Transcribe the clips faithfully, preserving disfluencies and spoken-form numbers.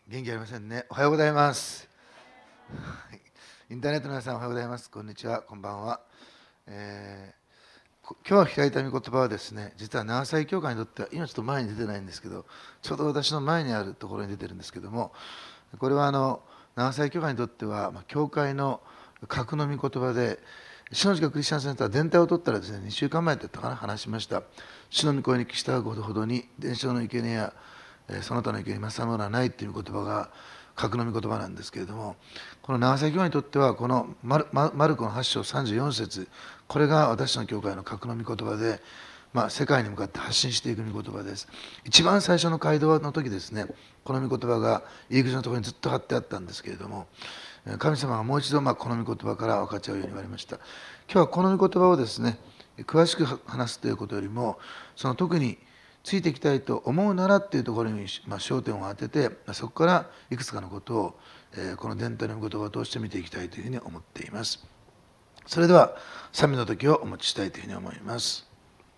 元気ありませんね。おはようございます。インターネットの皆さん、おはようございます。こんにちは、こんばんは。えー、今日開いた御言葉はですね、実は長崎教会にとっては、今ちょっと前に出てないんですけど、ちょうど私の前にあるところに出てるんですけども、これはあの長崎教会にとっては、まあ、教会の核の御言葉で、主の時間クリスチャンセンター全体を取ったらですね、にしゅうかんまえと話しました。主の御声に聞き従うことほどに、伝承の生贄やその他の生贄に勝るものはないという言葉が核の御言葉なんですけれども、この長崎教会にとってはこのマ ル, マルコのはち章さんじゅうよん節、これが私の教会の核の御言葉で、まあ、世界に向かって発信していく御言葉です。一番最初の街道の時ですね、この御言葉が入り口のところにずっと貼ってあったんですけれども、神様がもう一度まあこの御言葉から分かち合うように言われました。今日はこの御言葉をですね、詳しく話すということよりも、その特についていきたいと思うならっていうところにまあ焦点を当てて、そこからいくつかのことをこの伝統の御言葉を通して見ていきたいというふうに思っています。それでは賛美の時をお持ちしたいというふうに思います。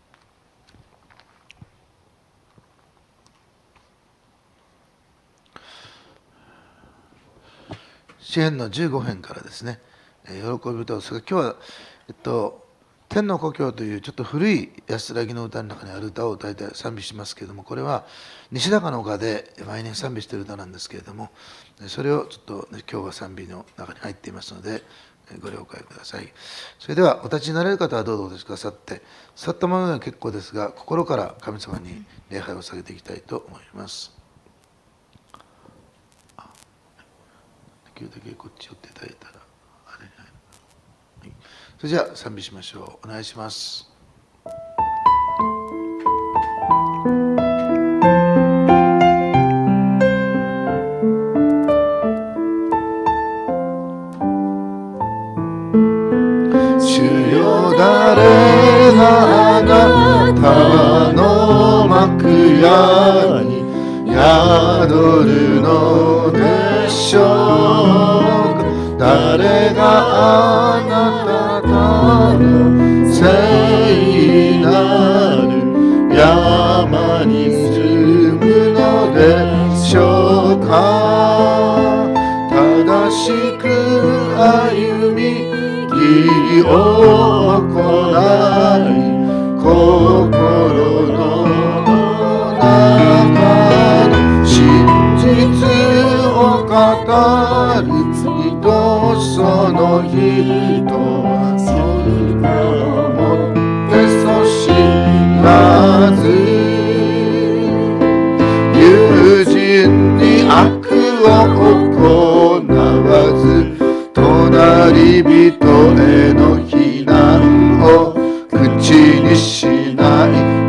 詩編のじゅうご編からですね、喜び歌をする。今日は、えっと、天の故郷というちょっと古い安らぎの歌の中にある歌を歌いたい賛美しますけれども、これは西高の丘で毎年賛美している歌なんですけれども、それをちょっと、ね、今日は賛美の中に入っていますのでご了解ください。それではお立ちになれる方はどうぞお立ちくださって、座ったままでは結構ですが、心から神様に礼拝を捧げていきたいと思います。できるだけこっち寄っていただいたらあれに入る。はい、それじゃあ賛美しましょう。お願いします。主よ、誰があなたの幕屋に宿るのでしょうか。誰があなたの聖なる山に住むのでしょうか。正しく歩み義を行い、心の中の真実を語る人、その人は皆をもってそ知らず、友人に悪を行わず、隣人への非難を口にしない、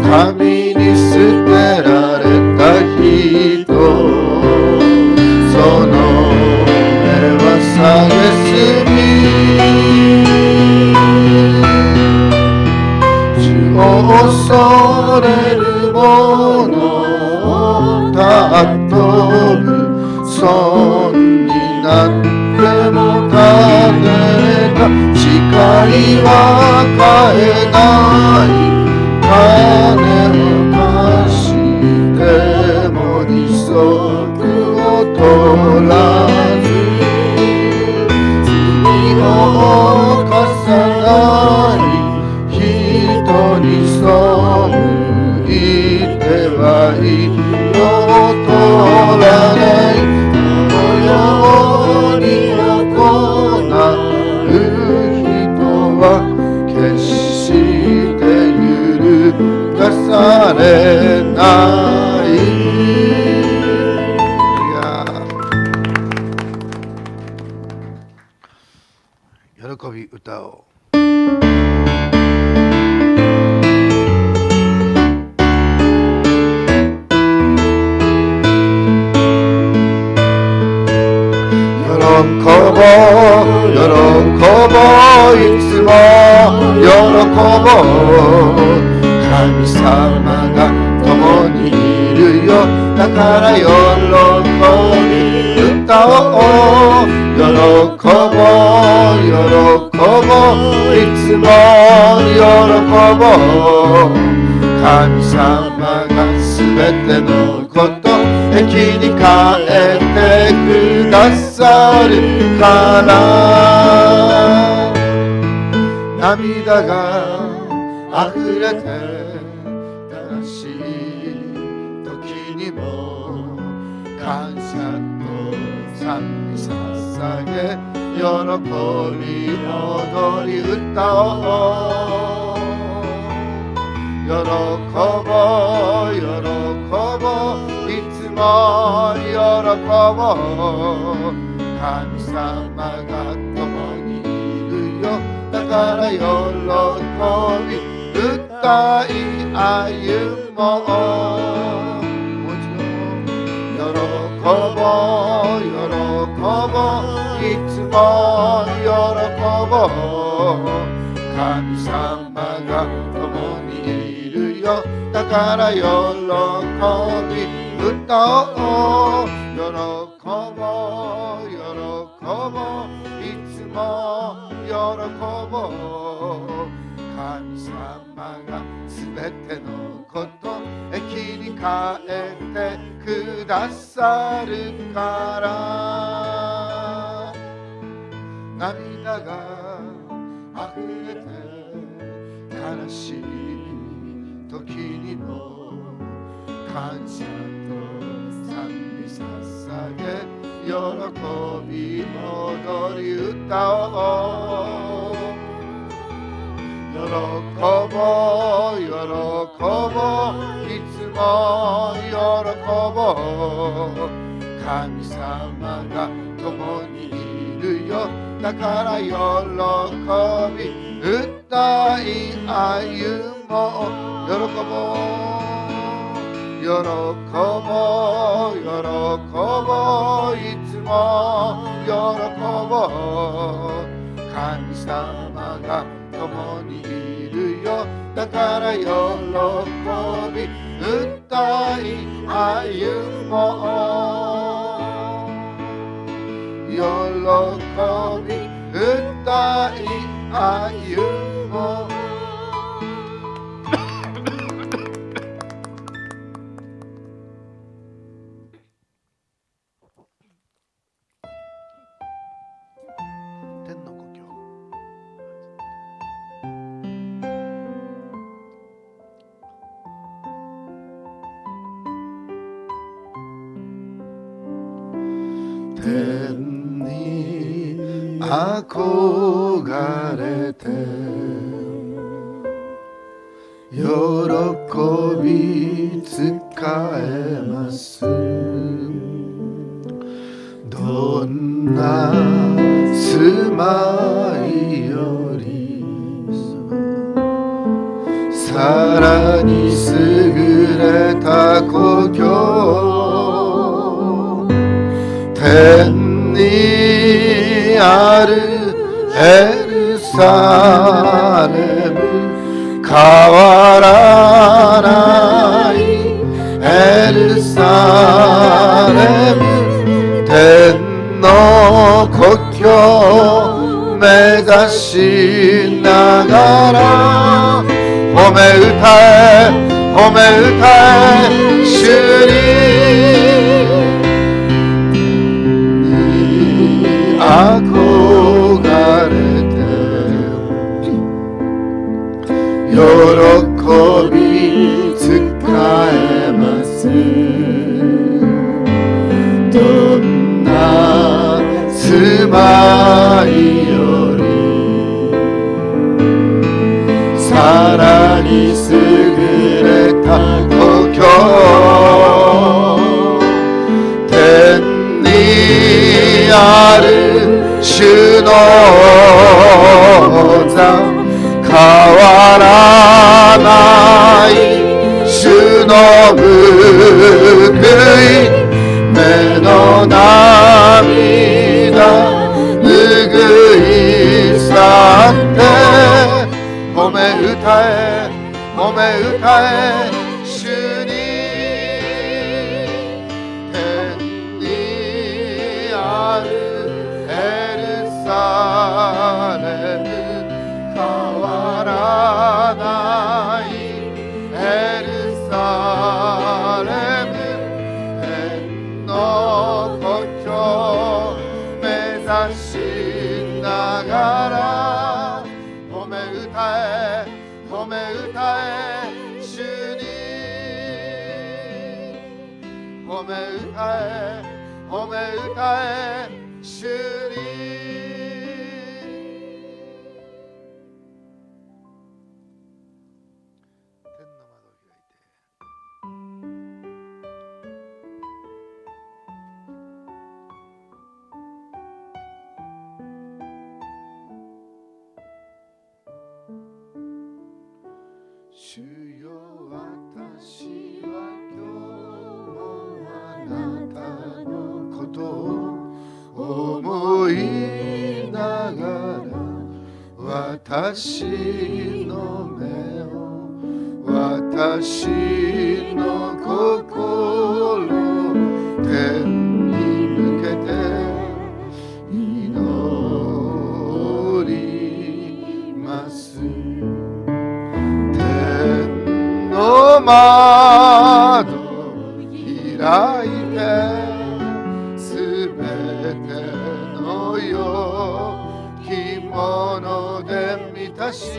神に捨てられた人、その目は蔑み、主を恐れる者を尊ぶ、損になっても種が誓いは変えない、種を貸しても利息を取らず、罪を犯さない人に背いてはいよを取らない、このように行う人は決して許されない。喜び歌を。喜ぼう、喜ぼう、いつも喜ぼう、神様が共にいるよ、だから喜び歌おう、喜ぼう、喜ぼう、いつも喜ぼう、神様がすべてのこと益に変えてくださるから涙が溢れて悲しい時にも感謝と賛美捧げ喜び踊り歌おう喜ぼう喜ぼういつも喜ぼう神様が共にいるよだから喜び歌い歩もうもう一度喜ぼう喜ぼういつも喜ぼう神様が共にいるよだから喜び歌おう喜ぼう喜ぼういつも喜ぼう神様がすべてのこと益に変えてくださるから涙が溢れて悲しい時にも感謝と賛美捧げ喜び踊り歌おう喜ぼう喜ぼういつも喜ぼう神様が共にいるよだから喜び歌い歩もう喜ぼう喜ぼう喜ぼういつも喜ぼう神様が共にいるよだから喜び歌い歩もう喜び歌い歩もう天の故郷天に憧れて喜び使えますどんな住まいよりさらに優れた故郷天にあるエルサレム変わらないエルサレム天の故郷目指しながら褒め歌え褒め歌え主に憧れて喜び使えますどんな住まいよりさらに優れた故郷天にある主の座変わらない主の報い目の涙拭い去って褒め歌え褒め歌え主に天にあるエルサレム変わらないエルサ歌え褒め歌え主に主よ私は今日もあなたのことを思いながら私の目を私の心を天に向けて祈ります窓開いてすべてのよ着物で満たし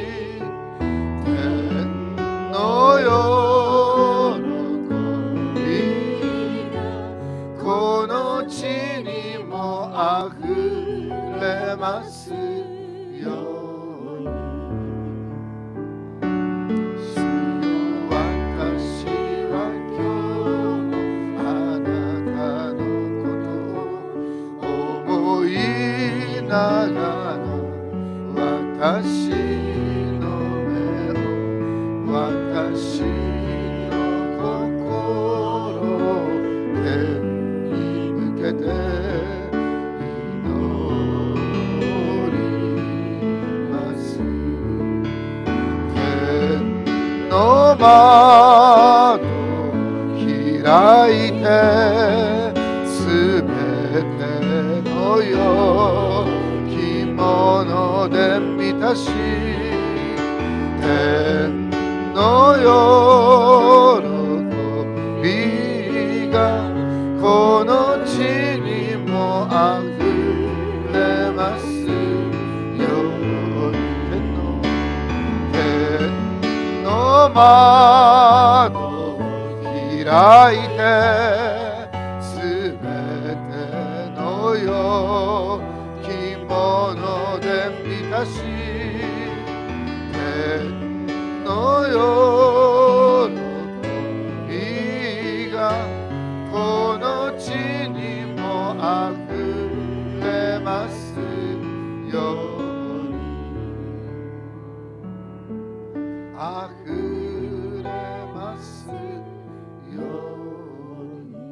天の喜びこの地にもあふれますよながら私の目を私の心を天に向けて祈ります天の窓開いてすべてのよもので満たし天の喜びがこの地にもあふれますよ天の天の窓開いてすべてのよもので満たし天の喜びがこの地にもあふれますようにあふれますように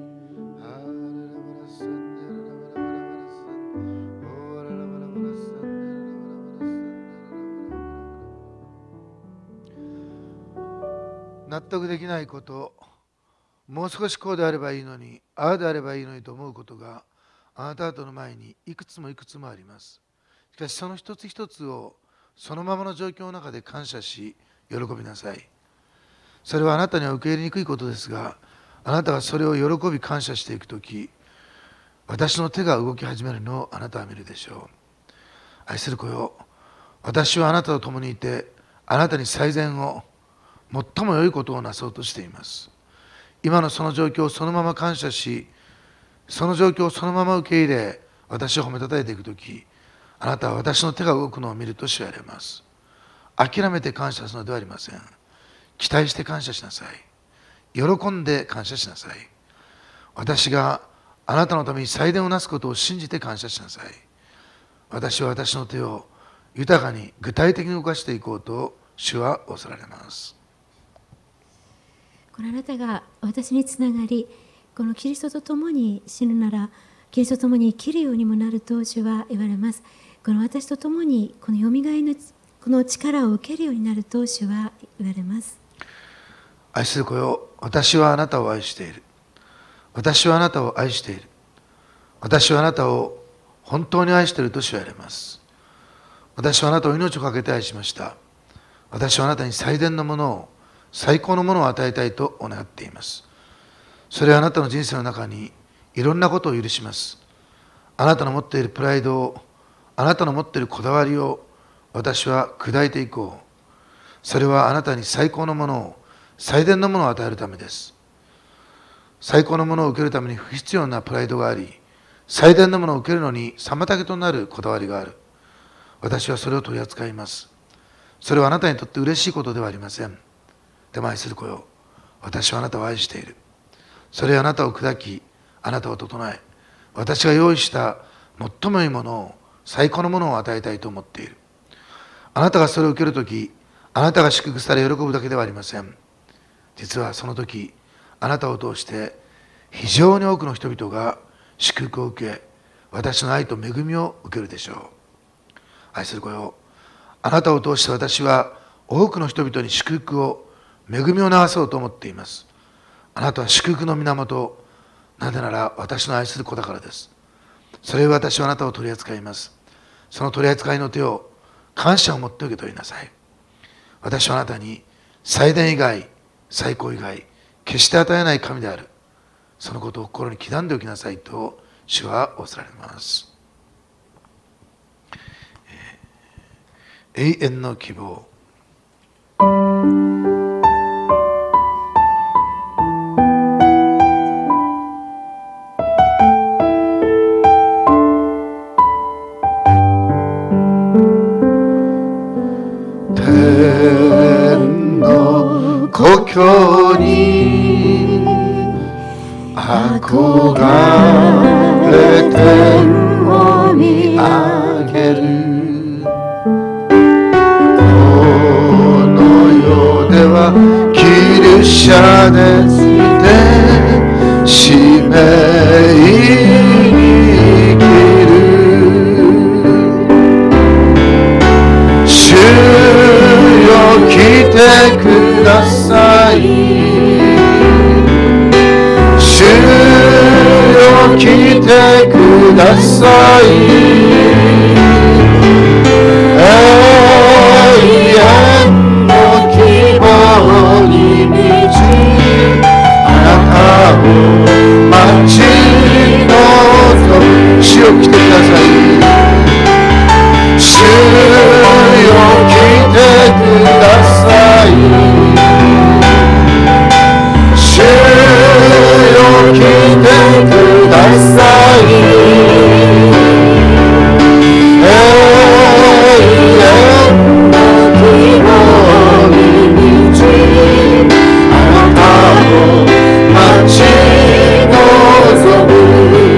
納得できないこと、もう少しこうであればいいのに、ああであればいいのにと思うことがあなた方の前にいくつもいくつもあります。しかしその一つ一つをそのままの状況の中で感謝し喜びなさい。それはあなたには受け入れにくいことですが、あなたがそれを喜び感謝していくとき、私の手が動き始めるのをあなたは見るでしょう。愛する子よ、私はあなたと共にいて、あなたに最善を最も良いことをなそうとしています。今のその状況をそのまま感謝し、その状況をそのまま受け入れ、私を褒めたたえていくとき、あなたは私の手が動くのを見ると主は言われます。諦めて感謝するのではありません。期待して感謝しなさい。喜んで感謝しなさい。私があなたのために最善をなすことを信じて感謝しなさい。私は私の手を豊かに具体的に動かしていこうと主は仰せられます。 このあなたが私につながり、このキリストと共に死ぬならキリストと共に生きるようにもなると主は言われます。この私と共にこのよみがえりのこの力を受けるようになると主は言われます。 愛する子よ、私はあなたを愛している。私はあなたを愛している。私はあなたを本当に愛していると主は言われます。私はあなたを命をかけて愛しました。私はあなたに最善のものを、最高のものを与えたいと願っています。それはあなたの人生の中にいろんなことを許します。あなたの持っているプライドを、あなたの持っているこだわりを私は砕いていこう。それはあなたに最高のものを、最善のものを与えるためです。 最高のものを受けるために不必要なプライドがあり、最善のものを受けるのに妨げとなるこだわりがある。私はそれを取り扱います。それはあなたにとって嬉しいことではありません。でも愛する子よ、私はあなたを愛している。それはあなたを砕き、あなたを整え、私が用意した最もいいものを、最高のものを与えたいと思っている。あなたがそれを受けるとき、あなたが祝福され喜ぶだけではありません。実はその時、あなたを通して非常に多くの人々が祝福を受け、私の愛と恵みを受けるでしょう。愛する子よ、あなたを通して私は多くの人々に祝福を、恵みを流そうと思っています。あなたは祝福の源、なぜなら私の愛する子だからです。それを私はあなたを取り扱います。その取り扱いの手を感謝を持って受け取りなさい。私はあなたに最善以外、最高以外、決して与えない神である。そのことを心に刻んでおきなさいと主は仰せられます。永遠の希望。天の故郷に憧れ天を見上げる。ではギリシャで使命に生きる。主よ来てください。主よ来てください。主よ来てください。主よ来てください。主よ来てください。永遠の希望に満ち、あなたを待ち望む。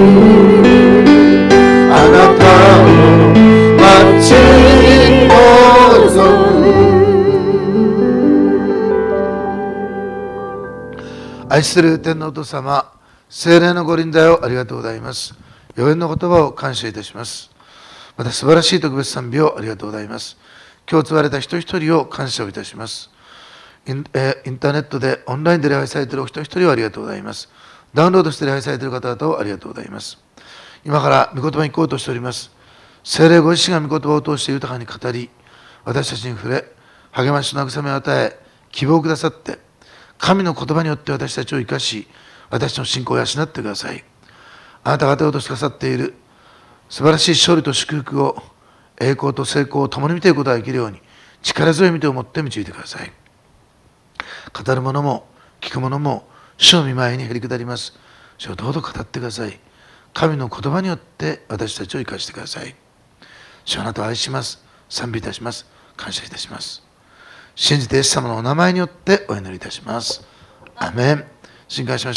愛する天皇お父様、聖霊のご臨在をありがとうございます。予言の言葉を感謝いたします。また素晴らしい特別賛美をありがとうございます。今日つわれた一人一人を感謝をいたします。イン、えー、インターネットでオンラインで礼拝されているお一人一人をありがとうございます。ダウンロードして礼拝されている方々をありがとうございます。今から御言葉に行こうとしております。聖霊ご自身が御言葉を通して豊かに語り、私たちに触れ、励ましと慰めを与え、希望をくださって、神の言葉によって私たちを生かし、私の信仰を養ってください。あなたが与えようとしてくださっている素晴らしい勝利と祝福を、栄光と成功を共に見ていくことができるように、力強い見てを持って導いてください。語る者も聞く者も主の御前にへり下ります。主をどうぞ語ってください。神の言葉によって私たちを生かしてください。主をあなたを愛します。賛美いたします。感謝いたします。信じてイエス様のお名前によってお祈りいたします。アメン。信感しました。